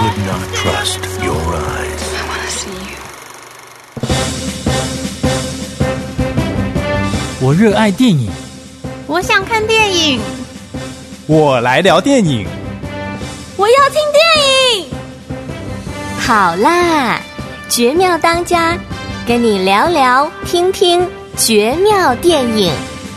could not trust your eyes. I want to see you. 我热爱电影， 我想看电影， 我来聊电影， 我要听电影。 好啦，绝妙当家，跟你聊聊听听绝妙电影。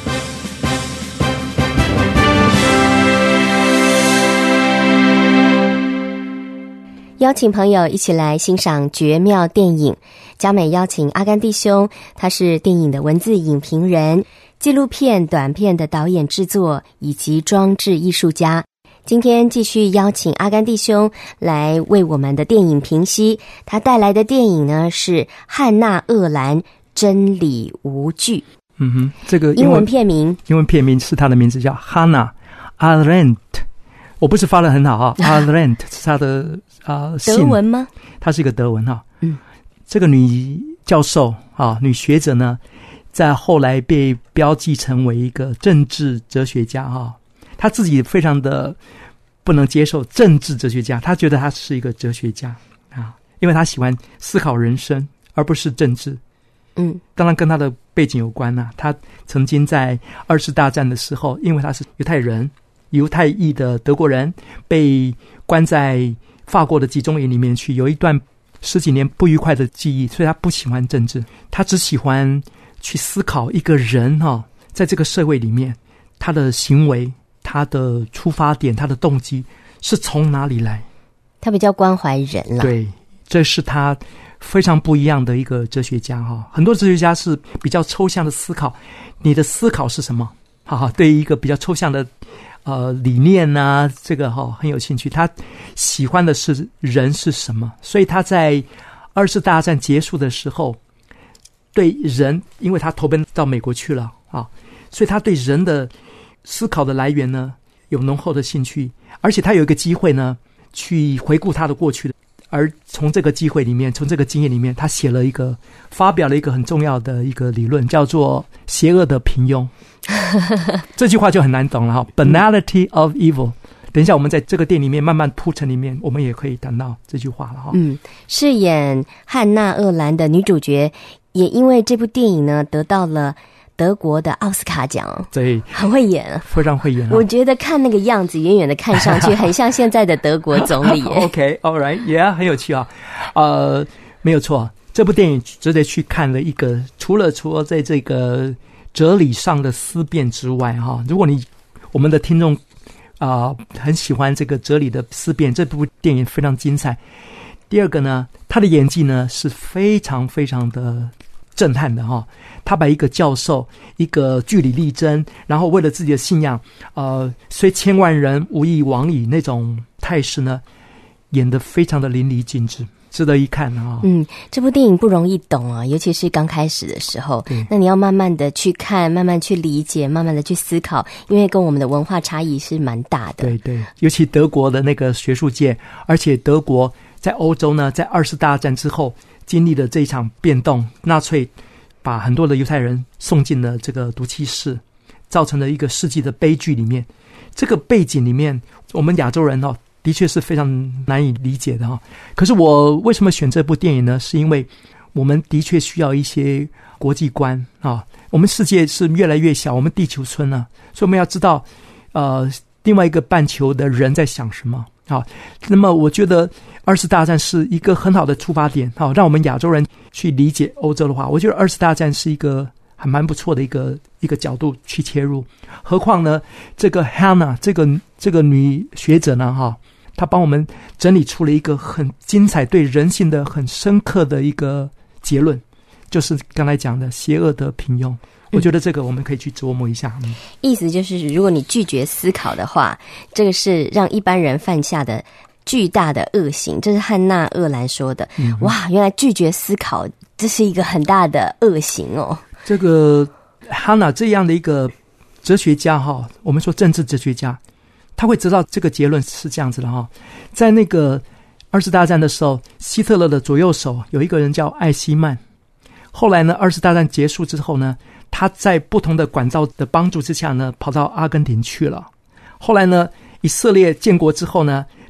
邀请朋友一起来欣赏绝妙电影。嘉美邀请阿甘弟兄，他是电影的文字影评人、纪录片、短片的导演制作以及装置艺术家。今天继续邀请阿甘弟兄来为我们的电影评析。他带来的电影呢是汉娜·鄂兰《真理无惧》。 这个英文片名是他的名字叫 Hannah Arendt。我不是发得很好啊，Arendt 是他的德文吗？ 他是一个德文哈。这个女教授女学者呢，在后来被标记成为一个政治哲学家哈。她自己非常的不能接受政治哲学家，她觉得她是一个哲学家啊，因为她喜欢思考人生而不是政治。当然跟她的背景有关啊。她曾经在二次大战的时候，因为她是犹太裔的德国人，被关在法国的集中营里面去，有一段10几年不愉快的记忆，所以他不喜欢政治，他只喜欢去思考一个人在这个社会里面，他的行为、他的出发点、他的动机是从哪里来。 他比较关怀人了。对， 这是他非常不一样的一个哲学家很多哲学家是比较抽象的思考，你的思考是什么？对于一个比较抽象的理念啊，这个很有兴趣。他喜欢的是人是什么，所以他在二次大战结束的时候，对人，因为他投奔到美国去了所以他对人的思考的来源呢有浓厚的兴趣，而且他有一个机会呢去回顾他的过去的，而从这个机会里面，从这个经验里面，他发表了一个很重要的一个理论，叫做邪恶的平庸。这句话就很难懂了Banality of evil。等一下我们在这个电影里面慢慢铺陈里面，我们也可以谈到这句话了饰演汉娜·鄂兰的女主角也因为这部电影呢得到了德国的奥斯卡奖。对，很会演， 非常会演我觉得看那个样子，远远的看上去很像现在的德国总理 OK all right yeah 很有趣没有错，这部电影值得去看的一个，除了在这个哲理上的思辨之外如果我们的听众很喜欢这个哲理的思辨，这部电影非常精彩。第二个呢，他的演技呢是非常非常的震撼的他把一个教授，一个据理力争，然后为了自己的信仰虽千万人无一往矣那种态势呢，演得非常的淋漓尽致，值得一看这部电影不容易懂尤其是刚开始的时候，那你要慢慢的去看，慢慢去理解，慢慢的去思考，因为跟我们的文化差异是蛮大的。 对，尤其德国的那个学术界，而且德国在欧洲呢，在二次大战之后经历了这一场变动，纳粹把很多的犹太人送进了这个毒气室，造成了一个世纪的悲剧里面。这个背景里面，我们亚洲人的确是非常难以理解的可是我为什么选这部电影呢？是因为我们的确需要一些国际观我们世界是越来越小，我们地球村所以我们要知道另外一个半球的人在想什么那么我觉得二次大战是一个很好的出发点让我们亚洲人去理解欧洲的话，我觉得二次大战是一个还蛮不错的一个角度去切入。何况呢，这个 Hannah 这个女学者呢她帮我们整理出了一个很精彩对人性的很深刻的一个结论，就是刚才讲的邪恶的平庸。我觉得这个我们可以去琢磨一下意思就是如果你拒绝思考的话，这个是让一般人犯下的巨大的恶行，这是汉娜·鄂兰说的哇，原来拒绝思考这是一个很大的恶行这个汉娜这样的一个哲学家我们说政治哲学家，他会知道这个结论是这样子的在那个二次大战的时候，希特勒的左右手有一个人叫艾希曼，后来呢二次大战结束之后呢，他在不同的管道的帮助之下呢，跑到阿根廷去了。后来呢以色列建国之后呢，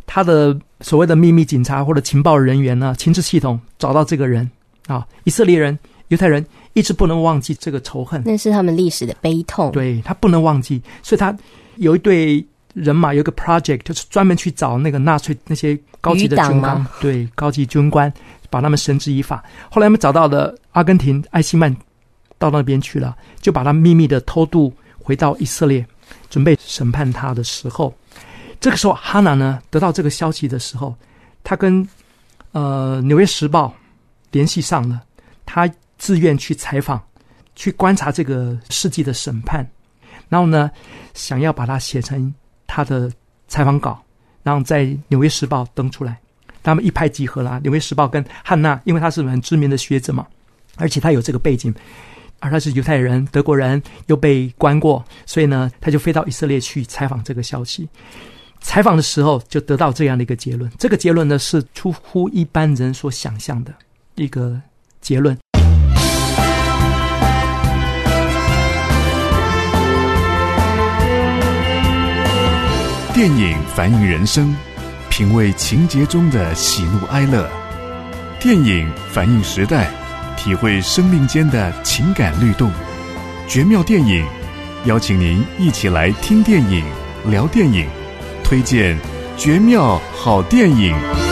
他的所谓的秘密警察或者情报人员呢，情治系统找到这个人啊，以色列人、犹太人一直不能忘记这个仇恨， 那是他们历史的悲痛。 对，他不能忘记，所以他有一队人马，有一个 project， 就是专门去找那个纳粹那些高级的军官，对，高级军官，把他们绳之以法。后来他们找到了阿根廷艾希曼，到那边去了，就把他秘密的偷渡回到以色列，准备审判他的时候，这个时候哈娜呢得到这个消息的时候，他跟纽约时报联系上了，他自愿去采访，去观察这个世纪的审判，然后呢想要把它写成他的采访稿，然后在纽约时报登出来。他们一拍即合啦，纽约时报跟汉娜，因为他是很知名的学者嘛，而且他有这个背景，而他是犹太人，德国人，又被关过，所以呢他就飞到以色列去采访这个消息。采访的时候就得到这样的一个结论，这个结论呢是出乎一般人所想象的一个结论。 电影反映人生，品味情节中的喜怒哀乐。电影反映时代，体会生命间的情感律动。绝妙电影，邀请您一起来听电影、聊电影，推荐绝妙好电影。